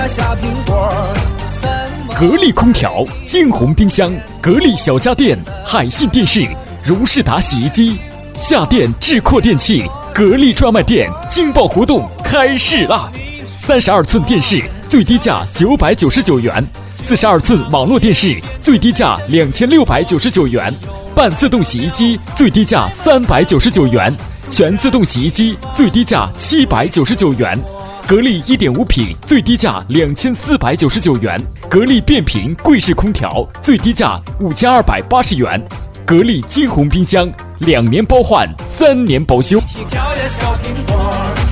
小苹果。 格力空调、金鸿冰箱、格力小家电、海信电视、荣仕达洗衣机、夏电智阔电器格力专卖店惊爆活动开市啦！32寸电视最低价999元，42寸网络电视最低价2699元，半自动洗衣机最低价399元，全自动洗衣机最低价799元。格力1.5匹最低价2499元，格力变频柜式空调最低价5280元，格力金鸿冰箱2年包换3年保修。 小苹果